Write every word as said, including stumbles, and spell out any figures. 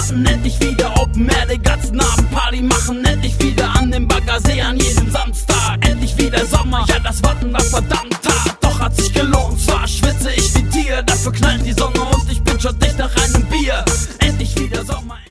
lassen, endlich wieder Open Air, den ganzen Abend Party machen.